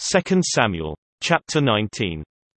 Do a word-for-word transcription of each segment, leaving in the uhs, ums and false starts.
Second Samuel. Chapter nineteen.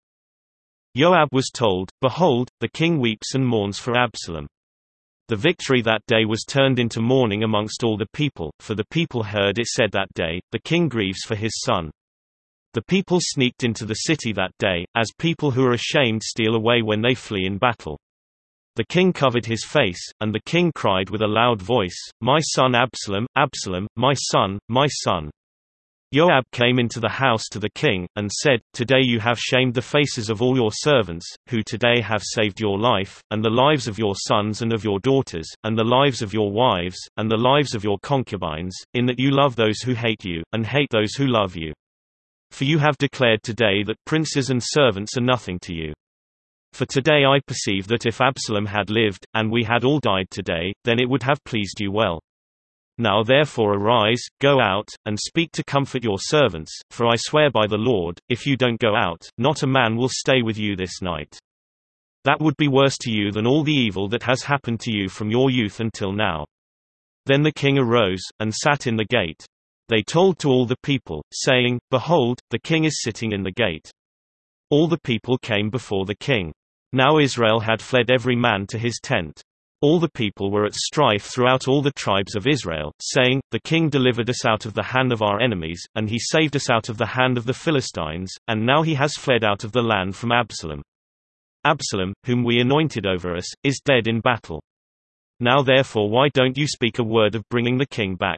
Joab was told, "Behold, the king weeps and mourns for Absalom." The victory that day was turned into mourning amongst all the people, for the people heard it said that day, "The king grieves for his son." The people sneaked into the city that day, as people who are ashamed steal away when they flee in battle. The king covered his face, and the king cried with a loud voice, "My son Absalom, Absalom, my son, my son." Joab came into the house to the king, and said, "Today you have shamed the faces of all your servants, who today have saved your life, and the lives of your sons and of your daughters, and the lives of your wives, and the lives of your concubines, in that you love those who hate you, and hate those who love you. For you have declared today that princes and servants are nothing to you. For today I perceive that if Absalom had lived, and we had all died today, then it would have pleased you well. Now therefore arise, go out, and speak to comfort your servants, for I swear by the Lord, if you don't go out, not a man will stay with you this night. That would be worse to you than all the evil that has happened to you from your youth until now." Then the king arose, and sat in the gate. They told to all the people, saying, "Behold, the king is sitting in the gate." All the people came before the king. Now Israel had fled every man to his tent. All the people were at strife throughout all the tribes of Israel, saying, "The king delivered us out of the hand of our enemies, and he saved us out of the hand of the Philistines, and now he has fled out of the land from Absalom. Absalom, whom we anointed over us, is dead in battle. Now therefore why don't you speak a word of bringing the king back?"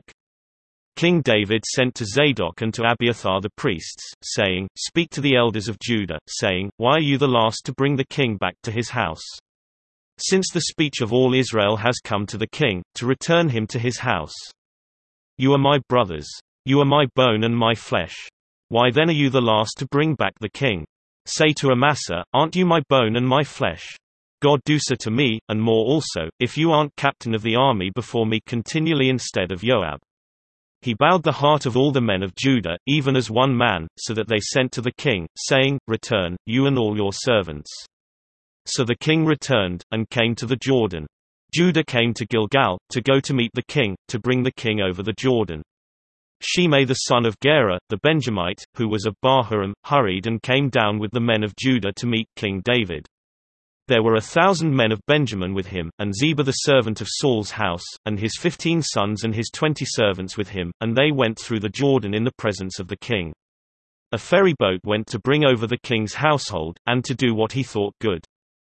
King David sent to Zadok and to Abiathar the priests, saying, "Speak to the elders of Judah, saying, Why are you the last to bring the king back to his house? Since the speech of all Israel has come to the king, to return him to his house. You are my brothers. You are my bone and my flesh. Why then are you the last to bring back the king? Say to Amasa, aren't you my bone and my flesh? God do so to me, and more also, if you aren't captain of the army before me continually instead of Joab." He bowed the heart of all the men of Judah, even as one man, so that they sent to the king, saying, "Return, you and all your servants." So the king returned, and came to the Jordan. Judah came to Gilgal, to go to meet the king, to bring the king over the Jordan. Shimei the son of Gera, the Benjamite, who was of Bahurim, hurried and came down with the men of Judah to meet King David. There were a thousand men of Benjamin with him, and Ziba the servant of Saul's house, and his fifteen sons and his twenty servants with him, and they went through the Jordan in the presence of the king. A ferry boat went to bring over the king's household, and to do what he thought good.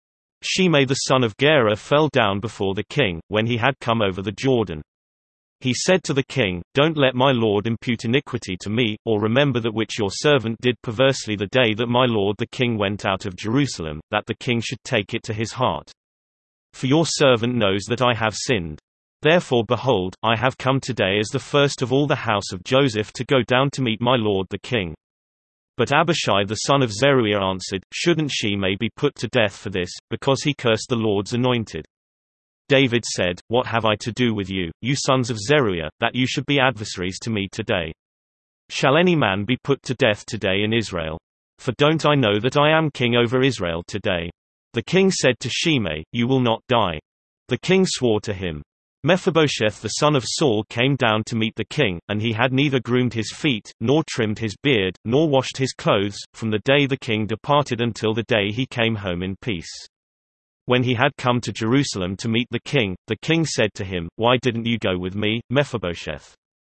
Shimei the son of Gera fell down before the king, when he had come over the Jordan. He said to the king, "Don't let my lord impute iniquity to me, or remember that which your servant did perversely the day that my lord the king went out of Jerusalem, that the king should take it to his heart. For your servant knows that I have sinned. Therefore behold, I have come today as the first of all the house of Joseph to go down to meet my lord the king." But Abishai the son of Zeruiah answered, "Shouldn't Shimei be put to death for this, because he cursed the Lord's anointed?" David said, "What have I to do with you, you sons of Zeruiah, that you should be adversaries to me today? Shall any man be put to death today in Israel? For don't I know that I am king over Israel today?" The king said to Shimei, "You will not die." The king swore to him. Mephibosheth the son of Saul came down to meet the king, and he had neither groomed his feet, nor trimmed his beard, nor washed his clothes, from the day the king departed until the day he came home in peace. When he had come to Jerusalem to meet the king, the king said to him, "Why didn't you go with me, Mephibosheth?"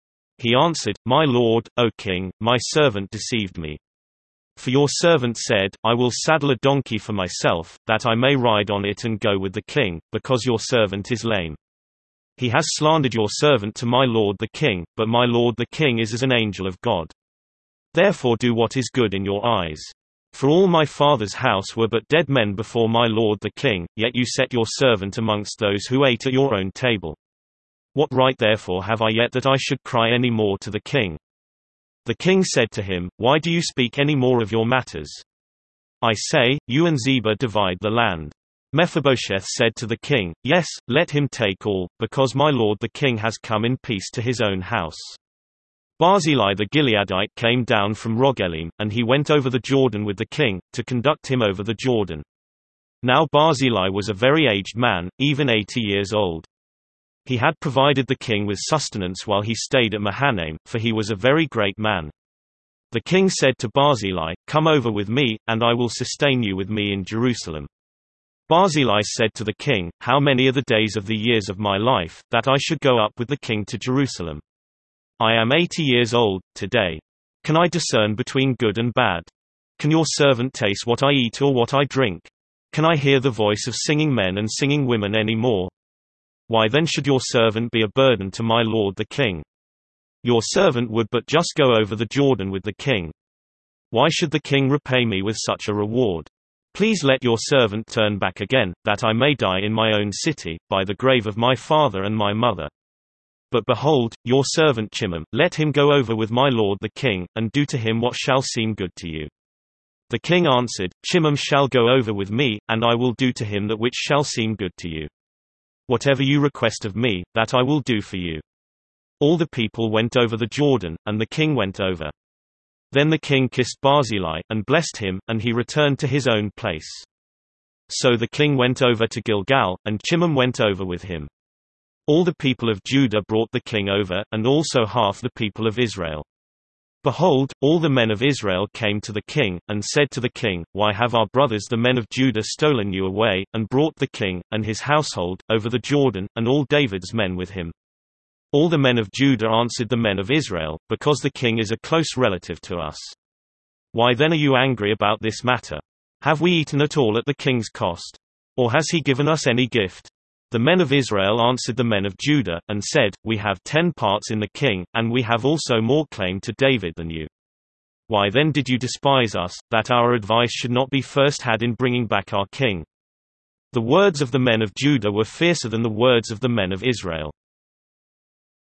He answered, "My lord, O king, my servant deceived me. For your servant said, I will saddle a donkey for myself, that I may ride on it and go with the king, because your servant is lame. He has slandered your servant to my lord the king, but my lord the king is as an angel of God. Therefore do what is good in your eyes. For all my father's house were but dead men before my lord the king, yet you set your servant amongst those who ate at your own table. What right therefore have I yet that I should cry any more to the king?" The king said to him, "Why do you speak any more of your matters? I say, you and Ziba divide the land." Mephibosheth said to the king, "Yes, let him take all, because my lord the king has come in peace to his own house." Barzillai the Gileadite came down from Rogelim, and he went over the Jordan with the king, to conduct him over the Jordan. Now Barzillai was a very aged man, even eighty years old. He had provided the king with sustenance while he stayed at Mahanaim, for he was a very great man. The king said to Barzillai, "Come over with me, and I will sustain you with me in Jerusalem." Barzillai said to the king, "How many are the days of the years of my life, that I should go up with the king to Jerusalem? I am eighty years old, today. Can I discern between good and bad? Can your servant taste what I eat or what I drink? Can I hear the voice of singing men and singing women any more? Why then should your servant be a burden to my lord the king? Your servant would but just go over the Jordan with the king. Why should the king repay me with such a reward? Please let your servant turn back again, that I may die in my own city, by the grave of my father and my mother. But behold, your servant Chimham, let him go over with my lord the king, and do to him what shall seem good to you." The king answered, "Chimham shall go over with me, and I will do to him that which shall seem good to you. Whatever you request of me, that I will do for you." All the people went over the Jordan, and the king went over. Then the king kissed Barzillai, and blessed him, and he returned to his own place. So the king went over to Gilgal, and Chimham went over with him. All the people of Judah brought the king over, and also half the people of Israel. Behold, all the men of Israel came to the king, and said to the king, "Why have our brothers the men of Judah stolen you away, and brought the king, and his household, over the Jordan, and all David's men with him?" All the men of Judah answered the men of Israel, "Because the king is a close relative to us. Why then are you angry about this matter? Have we eaten at all at the king's cost? Or has he given us any gift?" The men of Israel answered the men of Judah, and said, "We have ten parts in the king, and we have also more claim to David than you. Why then did you despise us, that our advice should not be first had in bringing back our king?" The words of the men of Judah were fiercer than the words of the men of Israel.